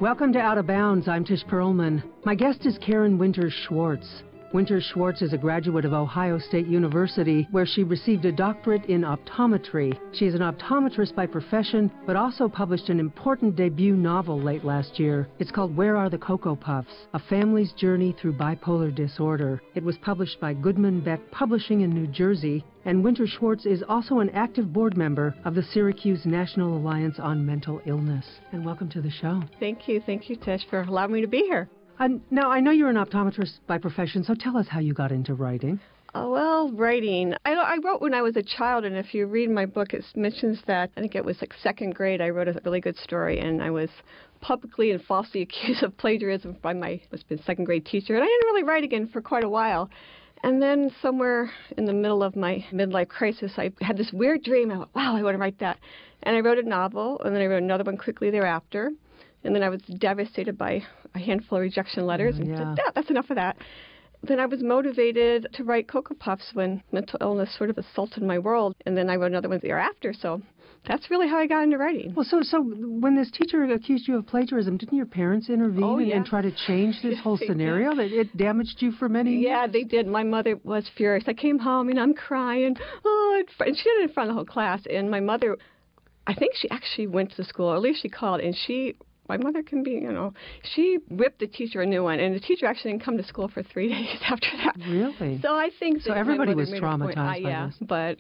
Welcome to Out of Bounds. I'm Tish Perlman. My guest is Karen Winters Schwartz. Winters Schwartz is a graduate of Ohio State University, where she received a doctorate in optometry. She is an optometrist by profession, but also published an important debut novel late last year. It's called Where Are the Cocoa Puffs? A Family's Journey Through Bipolar Disorder. It was published by Goodman Beck Publishing in New Jersey, and Winters Schwartz is also an active board member of the Syracuse National Alliance on Mental Illness. And welcome to the show. Thank you, Tish, for allowing me to be here. Now, I know you're an optometrist by profession, so tell us how you got into writing. Writing. I wrote when I was a child, and if you read my book, it mentions that, I think it was like second grade, I wrote a really good story, and I was publicly and falsely accused of plagiarism by my second grade teacher, and I didn't really write again for quite a while. And then somewhere in the middle of my midlife crisis, I had this weird dream. I went, wow, I want to write that. And I wrote a novel, and then I wrote another one quickly thereafter. And then I was devastated by a handful of rejection letters and said, that's enough of that. Then I was motivated to write Cocoa Puffs when mental illness sort of assaulted my world. And then I wrote another one thereafter. So that's really how I got into writing. Well, so when this teacher accused you of plagiarism, didn't your parents intervene and try to change this whole scenario? It damaged you for many years? Yeah, they did. My mother was furious. I came home and I'm crying. And she did it in front of the whole class. And my mother, I think she actually went to the school, or at least she called, and my mother can be, she whipped the teacher a new one, and the teacher actually didn't come to school for 3 days after that. Really? So I think so everybody was traumatized by this. But,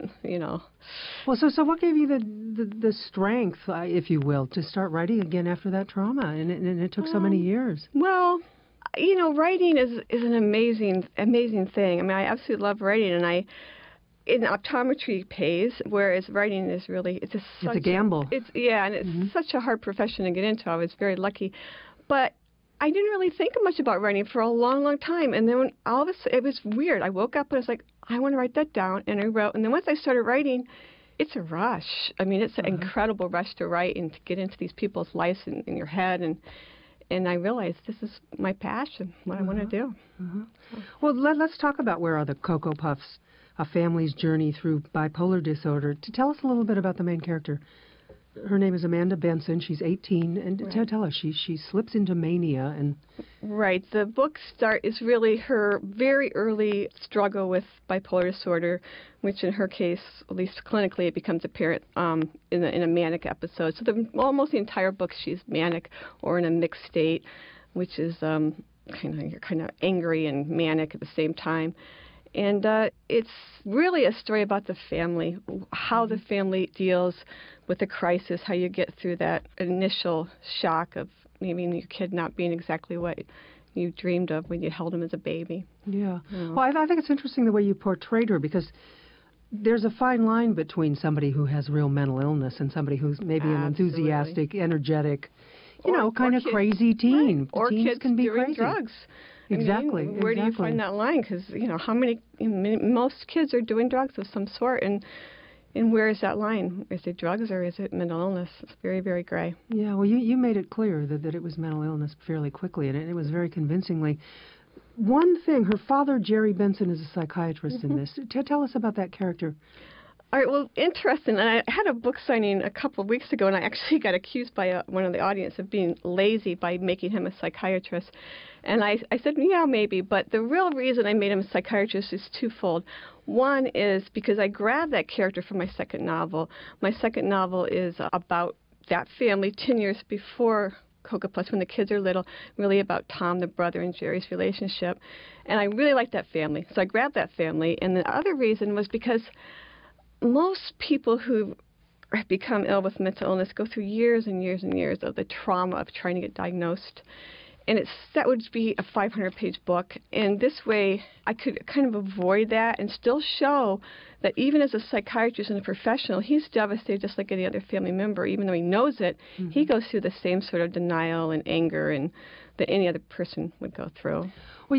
Well, so what gave you the strength, if you will, to start writing again after that trauma? And it took so many years. Well, writing is an amazing thing. I mean, I absolutely love writing, and in optometry pays, whereas writing is really, it's a gamble. It's such a hard profession to get into. I was very lucky. But I didn't really think much about writing for a long, long time. And then when all of a sudden, it was weird. I woke up and I was like, I want to write that down. And I wrote. And then once I started writing, it's a rush. I mean, it's an incredible rush to write and to get into these people's lives in your head. And I realized this is my passion, what I want to do. Well, let's talk about Where Are the Cocoa Puffs? A Family's Journey Through Bipolar Disorder. To tell us a little bit about the main character. Her name is Amanda Benson. She's 18, and tell us, she slips into mania. Right. The book is really her very early struggle with bipolar disorder, which in her case, at least clinically, it becomes apparent in a manic episode. So almost the entire book, she's manic or in a mixed state, which is you're kind of angry and manic at the same time. And it's really a story about the family, how the family deals with the crisis, how you get through that initial shock of maybe your kid not being exactly what you dreamed of when you held him as a baby. Yeah. Well, I think it's interesting the way you portrayed her, because there's a fine line between somebody who has real mental illness and somebody who's maybe an enthusiastic, energetic, kind of crazy teen. Right. Or Teens kids can be doing crazy. Drugs. Exactly. Where do you find that line? Because, how many, most kids are doing drugs of some sort, and where is that line? Is it drugs or is it mental illness? It's very, very gray. Yeah, well, you made it clear that it was mental illness fairly quickly, and it was very convincingly. One thing, her father, Jerry Benson, is a psychiatrist in this. Tell us about that character. All right, well, interesting. And I had a book signing a couple of weeks ago, and I actually got accused by one of the audience of being lazy by making him a psychiatrist. And I said, yeah, maybe. But the real reason I made him a psychiatrist is twofold. One is because I grabbed that character from my second novel. My second novel is about that family 10 years before Cocoa Puffs, when the kids are little, really about Tom, the brother, and Jerry's relationship. And I really liked that family. So I grabbed that family. And the other reason was because most people who become ill with mental illness go through years and years and years of the trauma of trying to get diagnosed. And that would be a 500-page book. And this way, I could kind of avoid that and still show that even as a psychiatrist and a professional, he's devastated just like any other family member. Even though he knows it, he goes through the same sort of denial and anger and that any other person would go through. Well,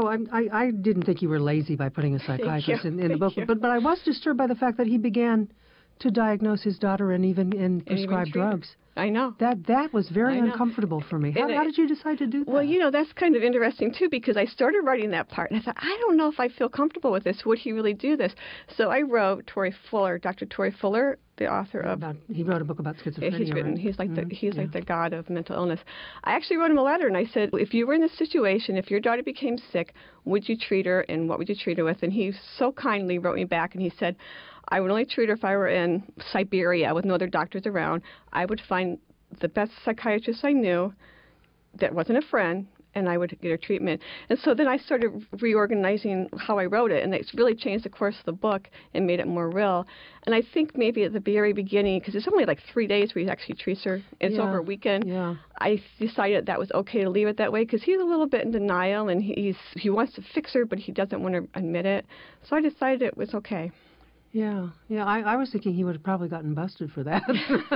I didn't think you were lazy by putting a psychiatrist in the book, but I was disturbed by the fact that he began to diagnose his daughter and prescribe drugs. I know. That was very uncomfortable for me. How did you decide to do that? Well, that's kind of interesting, too, because I started writing that part, and I thought, I don't know if I feel comfortable with this. Would he really do this? So I wrote Dr. Tori Fuller, the author of. He wrote a book about schizophrenia. He's written. Right? He's like the god of mental illness. I actually wrote him a letter and I said, if you were in this situation, if your daughter became sick, would you treat her and what would you treat her with? And he so kindly wrote me back and he said, I would only treat her if I were in Siberia with no other doctors around. I would find the best psychiatrist I knew that wasn't a friend, and I would get her treatment. And so then I started reorganizing how I wrote it, and it's really changed the course of the book and made it more real. And I think maybe at the very beginning, because it's only like 3 days where he actually treats her, it's over a weekend, I decided that was okay to leave it that way, because he's a little bit in denial, and he wants to fix her, but he doesn't want to admit it. So I decided it was okay. Yeah. I was thinking he would have probably gotten busted for that.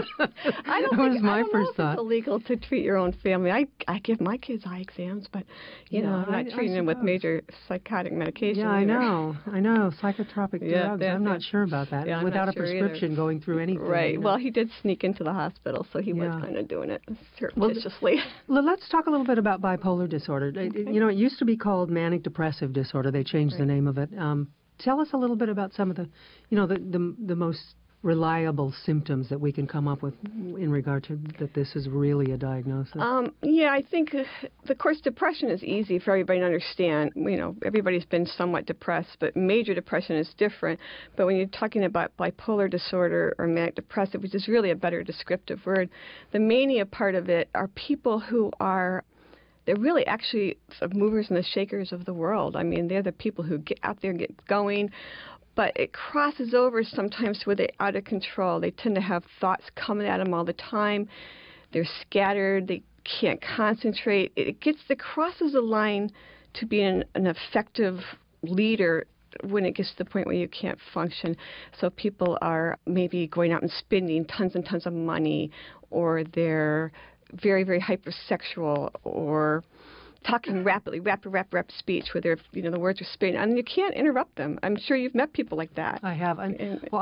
I don't know if it's illegal to treat your own family. I give my kids eye exams, but I'm not treating them with major psychotic medication. Yeah, either. I know. Psychotropic drugs. I'm not sure about that. Yeah, without a sure prescription going through anything. Right. Well, he did sneak into the hospital, so he was kind of doing it surreptitiously. Well, let's talk a little bit about bipolar disorder. Okay. It used to be called manic depressive disorder. They changed the name of it. Tell us a little bit about some of the, the most reliable symptoms that we can come up with in regard to that this is really a diagnosis. I think, of course, depression is easy for everybody to understand. Everybody's been somewhat depressed, but major depression is different. But when you're talking about bipolar disorder or manic depressive, which is really a better descriptive word, the mania part of it are people who are... They're really actually the movers and the shakers of the world. I mean, they're the people who get out there and get going. But it crosses over sometimes where they're out of control. They tend to have thoughts coming at them all the time. They're scattered. They can't concentrate. It crosses the line to being an effective leader when it gets to the point where you can't function. So people are maybe going out and spending tons and tons of money, or they're very, very hypersexual, or talking rapidly, rapid speech where they're, the words are spinning, and you can't interrupt them. I'm sure you've met people like that. I have. I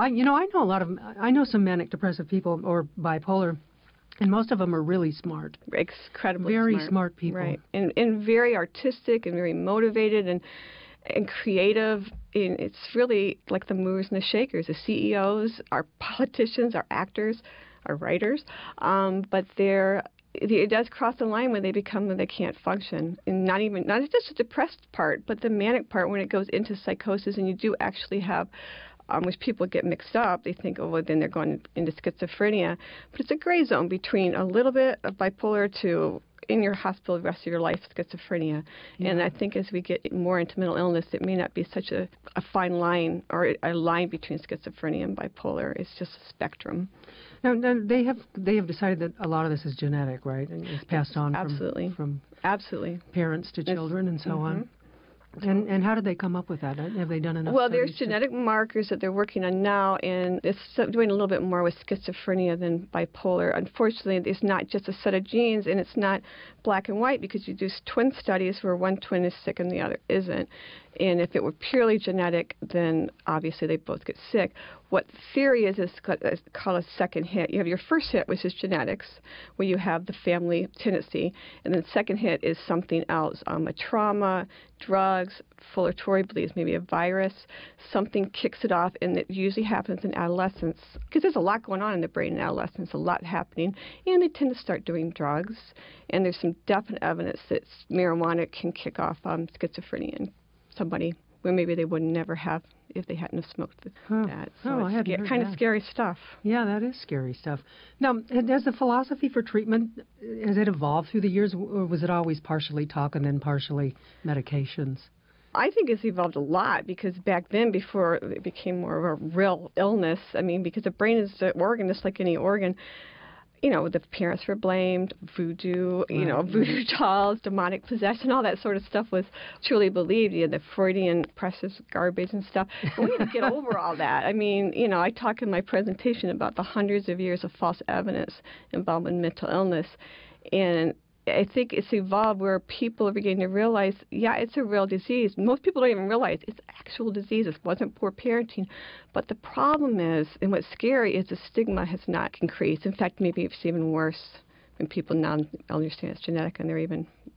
know some manic depressive people or bipolar, and most of them are really smart. Incredibly very smart people. Right. And very artistic and very motivated and creative. And it's really like the movers and the shakers. The CEOs, our politicians, our actors, our writers, but it does cross the line when they can't function, and not just the depressed part, but the manic part when it goes into psychosis, and you do actually have, which people get mixed up. They think, then they're going into schizophrenia, but it's a gray zone between a little bit of bipolar to in your hospital the rest of your life schizophrenia. Yeah. And I think as we get more into mental illness, it may not be such a fine line or a line between schizophrenia and bipolar. It's just a spectrum. Now they have decided that a lot of this is genetic, right? And it's passed on from parents to children and so on. And how did they come up with that? Have they done enough? Well, there's genetic markers that they're working on now, and it's doing a little bit more with schizophrenia than bipolar. Unfortunately, it's not just a set of genes, and it's not black and white, because you do twin studies where one twin is sick and the other isn't. And if it were purely genetic, then obviously they both get sick. What the theory is called a second hit. You have your first hit, which is genetics, where you have the family tendency, and then second hit is something else, a trauma, drugs, Fuller-Torrey believes maybe a virus. Something kicks it off, and it usually happens in adolescence, because there's a lot going on in the brain in adolescence, a lot happening, and they tend to start doing drugs. And there's some definite evidence that marijuana can kick off schizophrenia in somebody where maybe they would never have if they hadn't have smoked that. So I hadn't heard kind that. of scary stuff. Yeah, that is scary stuff. Now, has the philosophy for treatment, has it evolved through the years, or was it always partially talk and then partially medications? I think it's evolved a lot, because back then, before it became more of a real illness, because the brain is an organ just like any organ, the parents were blamed, voodoo, voodoo dolls, demonic possession, all that sort of stuff was truly believed. You had the Freudian precious garbage and stuff. And we had to get over all that. I talk in my presentation about the hundreds of years of false evidence involving mental illness. And I think it's evolved where people are beginning to realize, it's a real disease. Most people don't even realize it's actual disease. It wasn't poor parenting. But the problem is, and what's scary, is the stigma has not increased. In fact, maybe it's even worse when people now understand it's genetic and they're even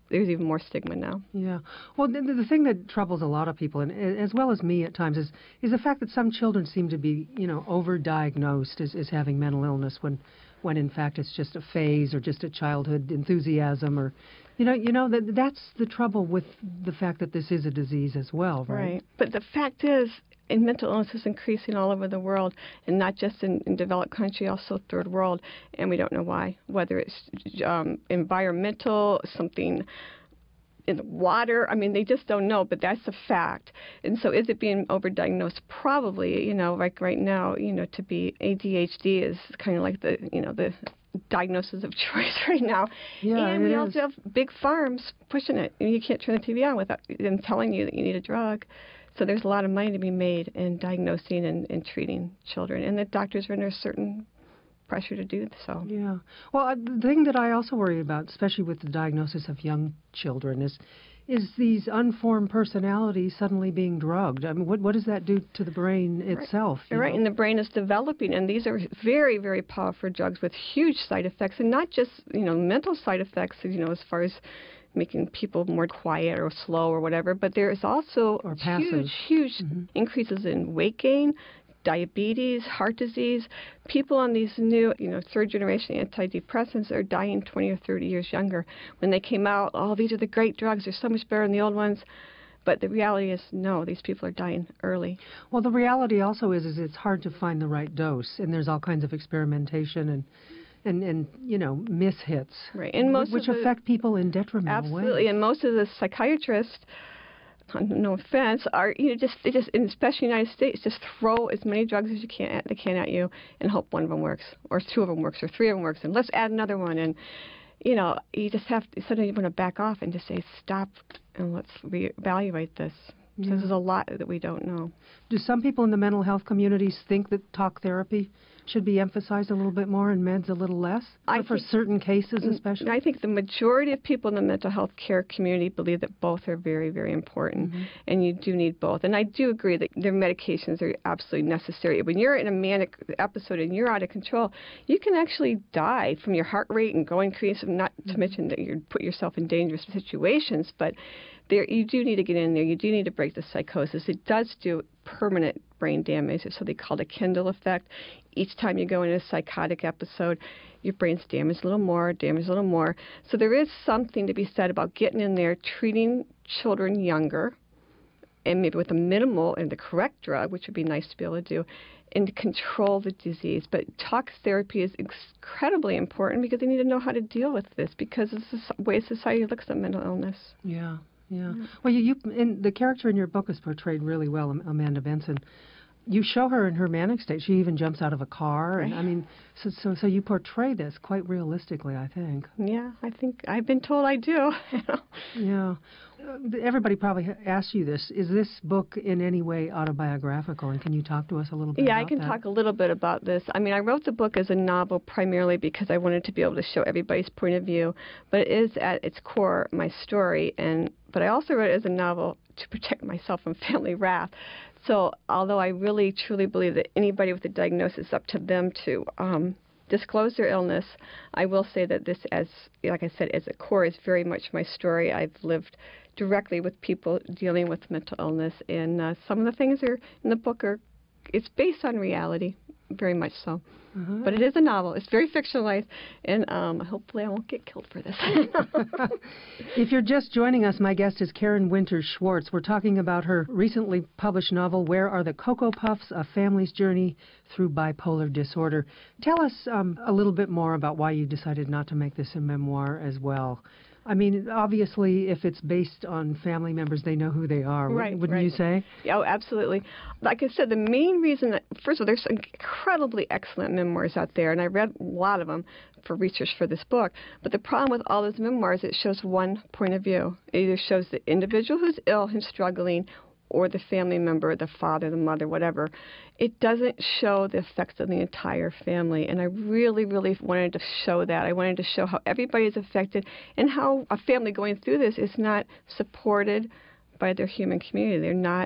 there's even more stigma now. Yeah. Well, the thing that troubles a lot of people, and as well as me at times, is the fact that some children seem to be, overdiagnosed as having mental illness when in fact it's just a phase or just a childhood enthusiasm, or, that's the trouble with the fact that this is a disease as well, right? Right. But the fact is, and mental illness is increasing all over the world, and not just in developed country, also third world, and we don't know why. Whether it's environmental, something in the water, I mean, they just don't know, but that's a fact. And so is it being overdiagnosed? Probably, like right now, to be ADHD is kind of like the diagnosis of choice right now. Yeah, and we also have big farms pushing it. You can't turn the TV on without them telling you that you need a drug. So there's a lot of money to be made in diagnosing and treating children, and the doctors are under a certain pressure to do so. Yeah. Well, the thing that I also worry about, especially with the diagnosis of young children, is these unformed personalities suddenly being drugged. I mean, what does that do to the brain itself? Right, and the brain is developing, and these are very, very powerful drugs with huge side effects, and not just, mental side effects, as far as making people more quiet or slow or whatever, but there is also huge increases in weight gain, diabetes, heart disease. People on these new, third generation antidepressants are dying 20 or 30 years younger. When they came out, these are the great drugs, they're so much better than the old ones. But the reality is, no, these people are dying early. Well, the reality also is it's hard to find the right dose, and there's all kinds of experimentation and mishits, right, and which affect people in detrimental ways. Absolutely, and most of the psychiatrists, no offense, are they just, and especially in the United States, just throw as many drugs as they can at you and hope one of them works, or two of them works, or three of them works, and let's add another one. And you just have to, suddenly you want to back off and just say stop and let's reevaluate this. Yeah. So there's a lot that we don't know. Do some people in the mental health communities think that talk therapy should be emphasized a little bit more and meds a little less? For certain cases especially? I think the majority of people in the mental health care community believe that both are very, very important, and you do need both. And I do agree that their medications are absolutely necessary. When you're in a manic episode and you're out of control, you can actually die from your heart rate and go increase, not to mention that you put yourself in dangerous situations, but you do need to get in there. You do need to break the psychosis. It does do permanent brain damage. So they call it a Kindle effect. Each time you go into a psychotic episode, your brain's damaged a little more. So there is something to be said about getting in there, treating children younger, and maybe with a minimal and the correct drug, which would be nice to be able to do, and to control the disease. But talk therapy is incredibly important because they need to know how to deal with this, because it's the way society looks at mental illness. Yeah. Well, you and the character in your book is portrayed really well, Amanda Benson. You show her in her manic state. She even jumps out of a car, and I mean, so you portray this quite realistically, I think. Yeah, I think I've been told I do. Yeah. Everybody probably asks you this. Is this book in any way autobiographical, and can you talk to us a little bit about that? Yeah, I can talk a little bit about this. I mean, I wrote the book as a novel primarily because I wanted to be able to show everybody's point of view, but it is at its core my story, but I also wrote it as a novel to protect myself from family wrath. So although I really, truly believe that anybody with a diagnosis, it's up to them to disclose their illness, I will say that this, like I said, as a core, is very much my story. I've lived directly with people dealing with mental illness, and some of the things in the book it's based on reality, very much so. But it is a novel. It's very fictionalized, and hopefully I won't get killed for this. If you're just joining us, my guest is Karen Winters Schwartz. We're talking about her recently published novel, Where Are the Cocoa Puffs? A Family's Journey Through Bipolar Disorder. Tell us a little bit more about why you decided not to make this a memoir as well. I mean, obviously, if it's based on family members, they know who they are, wouldn't you say? Oh, absolutely. Like I said, the main reason that, first of all, there's some incredibly excellent memoirs out there, and I read a lot of them for research for this book. But the problem with all those memoirs, it shows one point of view. It either shows the individual who's ill and struggling, or the family member, the father, the mother, whatever. It doesn't show the effects of the entire family. And I really, really wanted to show that. I wanted to show how everybody is affected and how a family going through this is not supported by their human community. They're not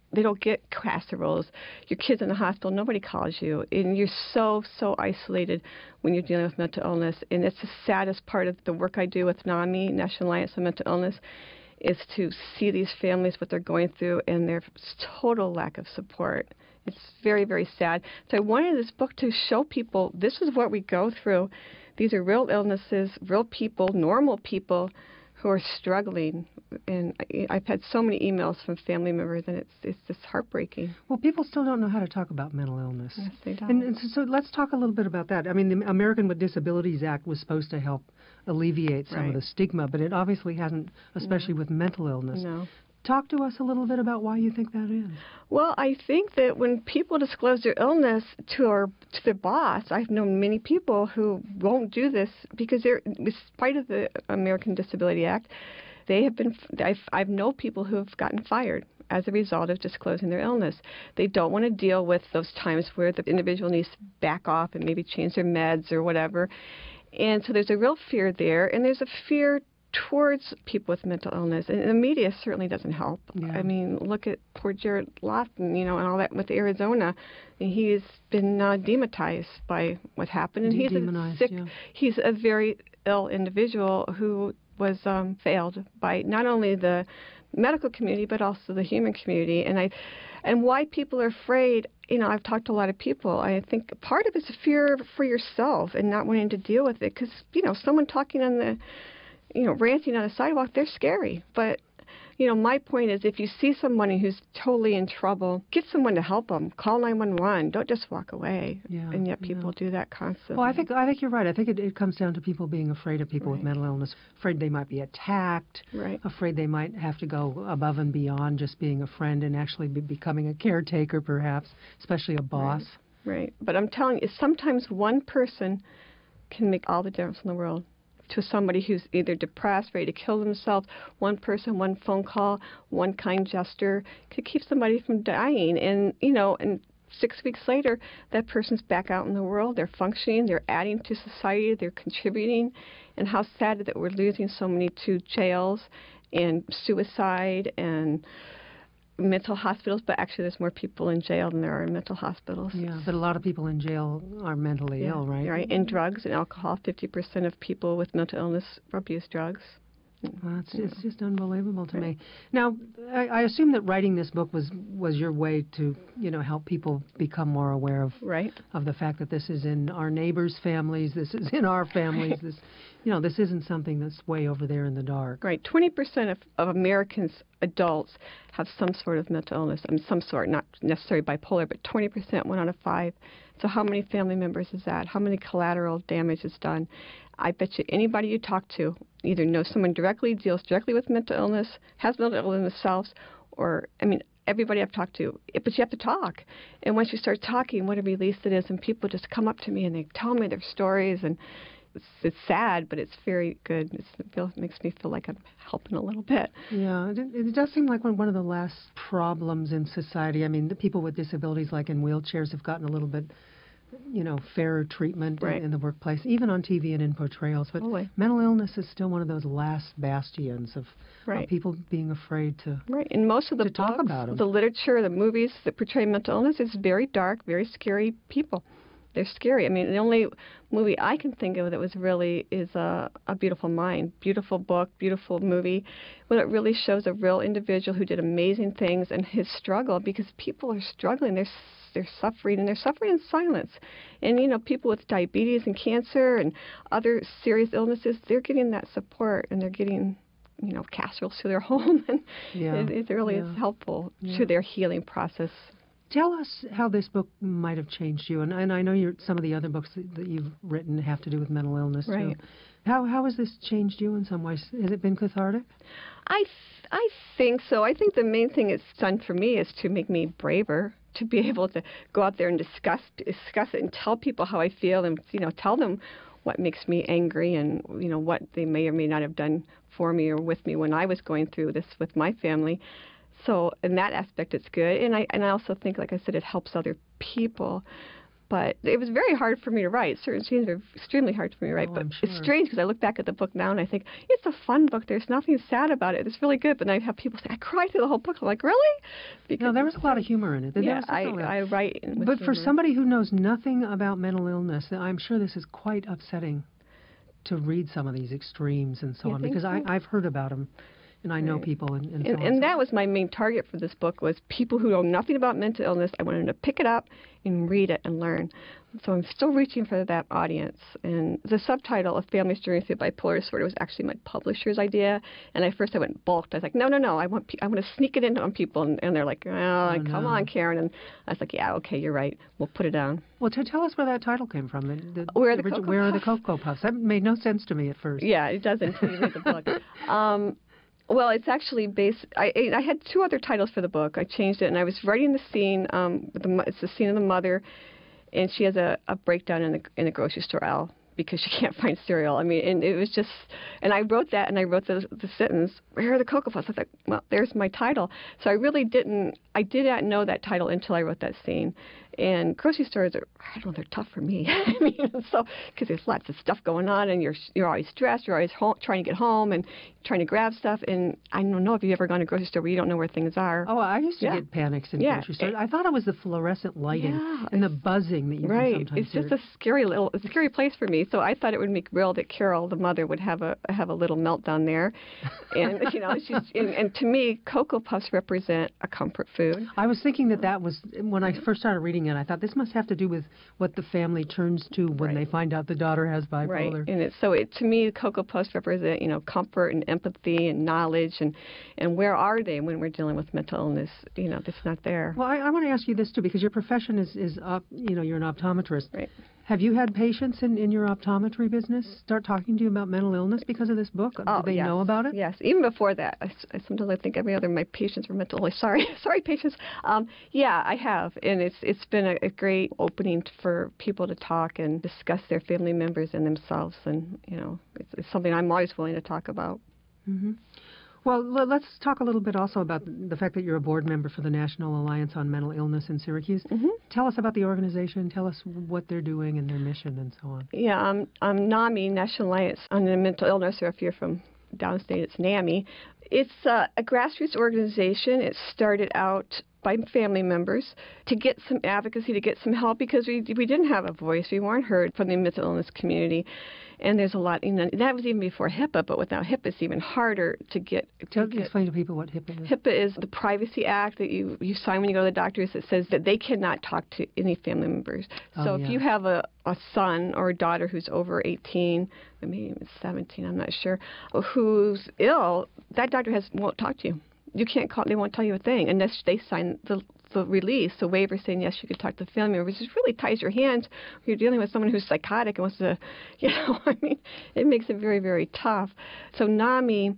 they don't get casseroles. Your kid's in the hospital, nobody calls you, and you're so isolated when you're dealing with mental illness. And it's the saddest part of the work I do with NAMI, National Alliance on Mental Illness, is to see these families, what they're going through, and their total lack of support. It's very, very sad. So I wanted this book to show people this is what we go through. These are real illnesses, real people, normal people who are struggling. And I've had so many emails from family members, and it's just heartbreaking. Well, people still don't know how to talk about mental illness. Yes, they don't. And so let's talk a little bit about that. I mean, the American with Disabilities Act was supposed to help alleviate some of the stigma, but it obviously hasn't, especially with mental illness. No. Talk to us a little bit about why you think that is. Well, I think that when people disclose their illness to their boss, I've known many people who won't do this because they're, in spite of the American Disability Act, they have been. I've known people who have gotten fired as a result of disclosing their illness. They don't want to deal with those times where the individual needs to back off and maybe change their meds or whatever. And so there's a real fear there, and there's a fear towards people with mental illness, and the media certainly doesn't help. Yeah. I mean, look at poor Jared Lawton, and all that with Arizona. And he's been demonized by what happened, and he's a sick. Yeah. He's a very ill individual who was failed by not only the medical community but also the human community. And why people are afraid. I've talked to a lot of people. I think part of it's a fear for yourself and not wanting to deal with it, because someone talking on the ranting on a sidewalk, they're scary. But, my point is, if you see someone who's totally in trouble, get someone to help them. Call 911. Don't just walk away. Yeah, and yet people do that constantly. Well, I think you're right. I think it comes down to people being afraid of people with mental illness, afraid they might be attacked, afraid they might have to go above and beyond just being a friend and actually becoming a caretaker, perhaps, especially a boss. Right. But I'm telling you, sometimes one person can make all the difference in the world. To somebody who's either depressed, ready to kill themselves, one person, one phone call, one kind gesture could keep somebody from dying. And, and 6 weeks later, that person's back out in the world. They're functioning. They're adding to society. They're contributing. And how sad that we're losing so many to jails and suicide and mental hospitals, but actually there's more people in jail than there are in mental hospitals. Yeah, but a lot of people in jail are mentally ill, right? Right, and drugs and alcohol. 50% of people with mental illness abuse drugs. Well, it's just unbelievable to me. Now, I assume that writing this book was your way to, help people become more aware of of the fact that this is in our neighbors' families, this is in our families, this isn't something that's way over there in the dark. Right. 20% of Americans, adults, have some sort of mental illness. I mean, some sort, not necessarily bipolar, but 20%, 1 out of 5. So how many family members is that? How many collateral damage is done? I bet you anybody you talk to either knows someone directly, deals directly with mental illness, has mental illness themselves, or, everybody I've talked to. But you have to talk. And once you start talking, what a release it is. And people just come up to me and they tell me their stories. And it's sad, but it's very good. It makes me feel like I'm helping a little bit. Yeah, it does seem like one of the last problems in society. The people with disabilities, like in wheelchairs, have gotten a little bit fairer treatment in the workplace, even on TV and in portrayals. But mental illness is still one of those last bastions of people being afraid to And most of the talk about them. The literature, the movies that portray mental illness is very dark, very scary people. They're scary. The only movie I can think of that was really is A Beautiful Mind. Beautiful book, beautiful movie. Well, it really shows a real individual who did amazing things and his struggle, because people are struggling. They're suffering, and they're suffering in silence. And, people with diabetes and cancer and other serious illnesses, they're getting that support, and they're getting, casseroles to their home. And it really is helpful to their healing process. Tell us how this book might have changed you. And I know some of the other books that you've written have to do with mental illness, too. How has this changed you in some ways? Has it been cathartic? I think so. I think the main thing it's done for me is to make me braver, to be able to go out there and discuss it and tell people how I feel, and tell them what makes me angry, and what they may or may not have done for me or with me when I was going through this with my family. So in that aspect, it's good, and I also think, like I said, it helps other people. But it was very hard for me to write. Certain scenes are extremely hard for me to write. But I'm sure. it's strange because I look back at the book now and I think, it's a fun book. There's nothing sad about it. It's really good. But then I have people say, I cried through the whole book. I'm like, really? Because No, there was a lot of humor in it. yeah, I write with But for humor. somebody who knows nothing about mental illness, I'm sure this is quite upsetting to read some of these extremes and so You on, think because so? I've heard about them, and I know Right. people and so on. And that was my main target for this book, was people who know nothing about mental illness. I wanted them to pick it up and read it and learn. So I'm still reaching for that audience. And the subtitle of Families Journey Through Bipolar Disorder was actually my publisher's idea. And at first I went bulked. I was like, no, I want to sneak it into on people. And they're like, come no. on, Karen. And I was like, yeah, okay, you're right. We'll put it down. Well, tell us where that title came from. Where are the Cocoa Where are the Puffs? Cocoa Puffs? That made no sense to me at first. Yeah, it does until you read the book. Well, it's actually based. I had two other titles for the book. I changed it, and I was writing the scene. It's the scene of the mother, and she has a breakdown in the grocery store aisle because she can't find cereal. I mean, and it was just. And I wrote that, and I wrote the sentence, "Where are the Cocoa Puffs?" I thought, well, there's my title. So I really didn't. I did not know that title until I wrote that scene. And grocery stores are, I don't know, they're tough for me. I mean, so because there's lots of stuff going on, and you're always stressed, you're always trying to get home and trying to grab stuff. And I don't know if you've ever gone to a grocery store where you don't know where things are. Oh, I used to Yeah. get panics in Yeah. grocery stores. I thought it was the fluorescent lighting Yeah, and the buzzing that you Right, can sometimes it's just hear. a scary place for me. So I thought it would make real that Carol, the mother, would have a little meltdown there, and and to me, Cocoa Puffs represent a comfort food. I was thinking that was, when I first started reading it, I thought this must have to do with what the family turns to when they find out the daughter has bipolar. Right, and to me, Cocoa Puffs represent comfort and empathy and knowledge, and where are they when we're dealing with mental illness? That's not there. Well, I want to ask you this too, because your profession is up. You're an optometrist. Right. Have you had patients in your optometry business start talking to you about mental illness because of this book? Do they yes. know about it? Yes, even before that. Sometimes I think every other of my patients were mental illness. Sorry, patients. Yeah, I have, and it's been a great opening for people to talk and discuss their family members and themselves, and it's something I'm always willing to talk about. Mm-hmm. Well, let's talk a little bit also about the fact that you're a board member for the National Alliance on Mental Illness in Syracuse. Mm-hmm. Tell us about the organization. Tell us what they're doing and their mission and so on. Yeah, I'm NAMI, National Alliance on Mental Illness, or if you're from downstate, it's NAMI. It's a grassroots organization. It started out by family members to get some advocacy, to get some help, because we didn't have a voice. We weren't heard from the mental illness community. And there's a lot, that was even before HIPAA, but without HIPAA, it's even harder to get. Explain to people what HIPAA is. HIPAA is the Privacy Act that you sign when you go to the doctors that says that they cannot talk to any family members. So if you have a son or a daughter who's over 18, maybe even 17, I'm not sure, who's ill, that doctor won't talk to you. You can't call. They won't tell you a thing unless they sign the release, the waiver saying yes, you can talk to the family member, which just really ties your hands when you're dealing with someone who's psychotic and wants to, I mean, it makes it very, very tough. So NAMI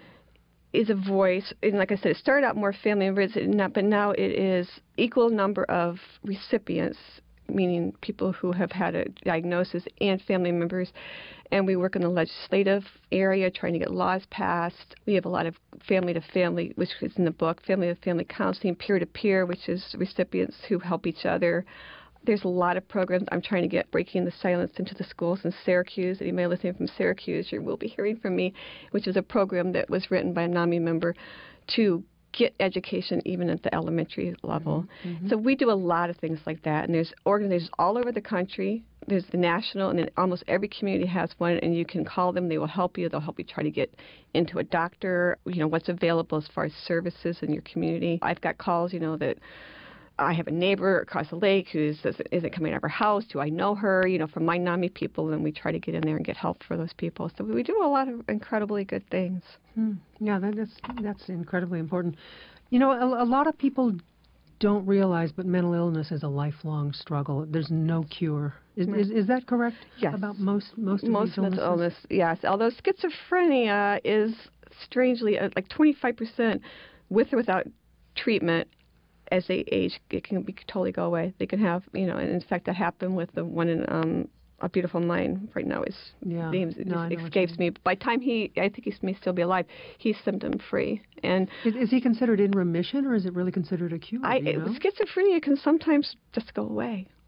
is a voice, and like I said, it started out more family members, but now it is equal number of recipients, meaning people who have had a diagnosis, and family members. And we work in the legislative area trying to get laws passed. We have a lot of family-to-family, which is in the book, family-to-family counseling, peer-to-peer, which is recipients who help each other. There's a lot of programs. I'm trying to get Breaking the Silence into the schools in Syracuse. Anybody listening from Syracuse, you will be hearing from me, which is a program that was written by a NAMI member to get education even at the elementary level. Mm-hmm. So we do a lot of things like that. And there's organizations all over the country. There's the national, and then almost every community has one, and you can call them. They will help you. They'll help you try to get into a doctor, what's available as far as services in your community. I've got calls, that I have a neighbor across the lake who isn't coming out of her house. Do I know her? From my NAMI people, and we try to get in there and get help for those people. So we do a lot of incredibly good things. Yeah, that's incredibly important. A lot of people don't realize, but mental illness is a lifelong struggle. There's no cure. Is that correct? Yes. About most mental illness, yes. Although schizophrenia is strangely like 25% with or without treatment. As they age, it can totally go away. They can have, and in fact, that happened with the one in A Beautiful Mind. Right now, his name escapes me. By the time I think he may still be alive, he's symptom-free. And is he considered in remission, or is it really considered a cure? Schizophrenia can sometimes just go away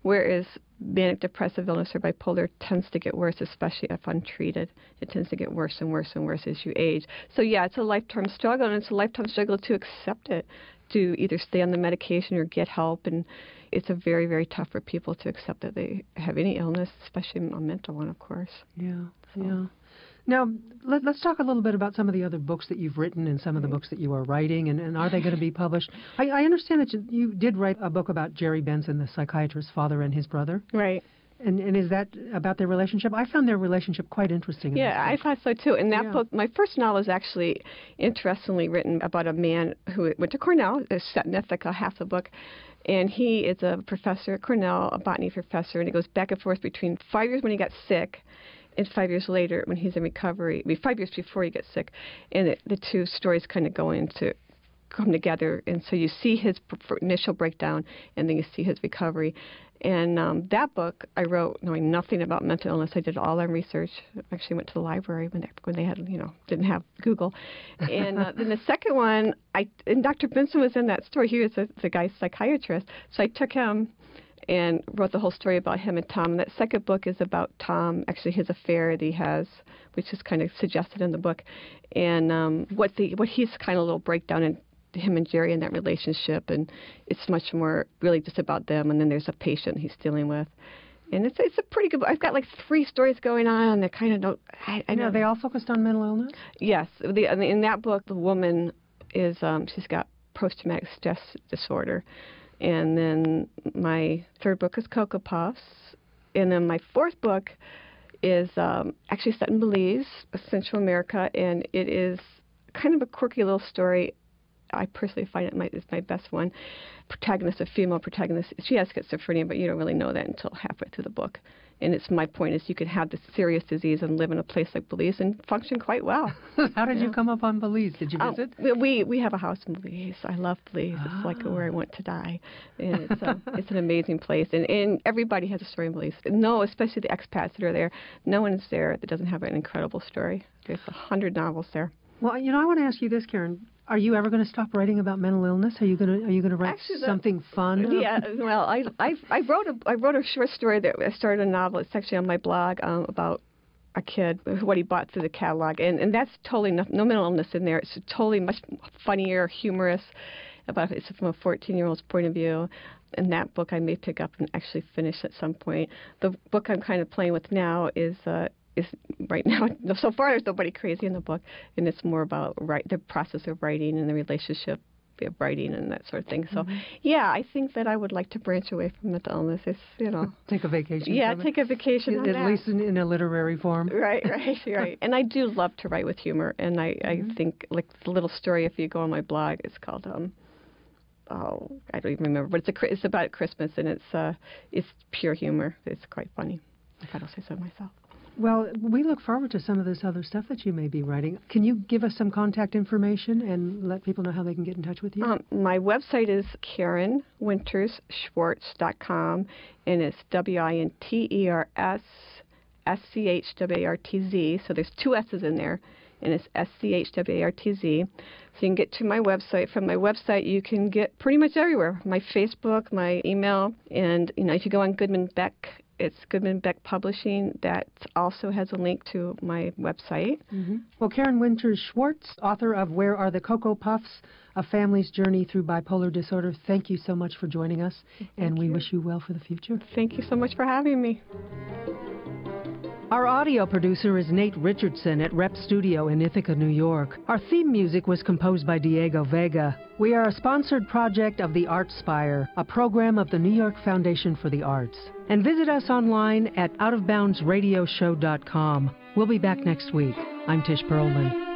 whereas manic depressive illness or bipolar tends to get worse, especially if untreated. It tends to get worse and worse and worse as you age. So yeah, it's a lifetime struggle, and it's a lifetime struggle to accept it, to either stay on the medication or get help. And it's a very, very tough for people to accept that they have any illness, especially a mental one, of course. Yeah, yeah. Now, let's talk a little bit about some of the other books that you've written and some of the books that you are writing, and are they going to be published? I understand that you did write a book about Jerry Benson, the psychiatrist's father, and his brother. Right. And is that about their relationship? I found their relationship quite interesting. Yeah, I thought so too. And that book, my first novel, is actually interestingly written about a man who went to Cornell. It's set in Ithaca, half the book. And he is a professor at Cornell, a botany professor, and he goes back and forth between 5 years when he got sick and 5 years later when he's in recovery. 5 years before he gets sick. And the two stories kind of come together. And so you see his initial breakdown, and then you see his recovery. And that book I wrote knowing nothing about mental illness. I did all our research. I actually went to the library when they had, didn't have Google. And then the second one, and Dr. Benson was in that story. He was the guy's psychiatrist. So I took him and wrote the whole story about him and Tom. And that second book is about Tom, actually his affair that he has, which is kind of suggested in the book, and what he's kind of a little breakdown in him and Jerry in that relationship, and it's much more really just about them. And then there's a patient he's dealing with, and it's a pretty good book. I've got like 3 stories going on, and they kind of don't. I know they all focused on mental illness. Yes, in that book, the woman is she's got post-traumatic stress disorder, and then my third book is Cocoa Puffs, and then my fourth book is actually set in Belize, Central America, and it is kind of a quirky little story. I personally find it's my best one. Protagonist, a female protagonist, she has schizophrenia, but you don't really know that until halfway through the book. And my point is you could have this serious disease and live in a place like Belize and function quite well. How did you come up on Belize? Did you visit? We have a house in Belize. I love Belize. It's like where I want to die. And it's an amazing place. And everybody has a story in Belize. No, especially the expats that are there. No one is there that doesn't have an incredible story. There's 100 novels there. Well, I want to ask you this, Karen. Are you ever going to stop writing about mental illness? Are you going to write something fun? Yeah. Well, I wrote a short story that I started a novel. It's actually on my blog about a kid, what he bought through the catalog, and that's totally no mental illness in there. It's totally much funnier, humorous. It's from a 14-year-old's point of view. And that book I may pick up and actually finish at some point. The book I'm kind of playing with now is right now, so far there's nobody crazy in the book, and it's more about the process of writing and the relationship of writing and that sort of thing. So, yeah, I think that I would like to branch away from mental illness. Take a vacation. Yeah, take a vacation on at that. least in a literary form. Right. And I do love to write with humor, and I think, like the little story, if you go on my blog, it's called, I don't even remember, but it's about Christmas, and it's pure humor. It's quite funny, if I don't say so myself. Well, we look forward to some of this other stuff that you may be writing. Can you give us some contact information and let people know how they can get in touch with you? My website is KarenWintersSchwartz.com, and it's WINTERSSCHWARTZ. So there's 2 S's in there, and it's SCHWARTZ. So you can get to my website. From my website, you can get pretty much everywhere. My Facebook, my email, and if you go on Goodman Beck, it's Goodman Beck Publishing. That also has a link to my website. Mm-hmm. Well, Karen Winters Schwartz, author of Where Are the Cocoa Puffs? A Family's Journey Through Bipolar Disorder. Thank you so much for joining us, and we wish you well for the future. Thank you so much for having me. Our audio producer is Nate Richardson at Rep Studio in Ithaca, New York. Our theme music was composed by Diego Vega. We are a sponsored project of the ArtSpire, a program of the New York Foundation for the Arts. And visit us online at outofboundsradioshow.com. We'll be back next week. I'm Tish Perlman.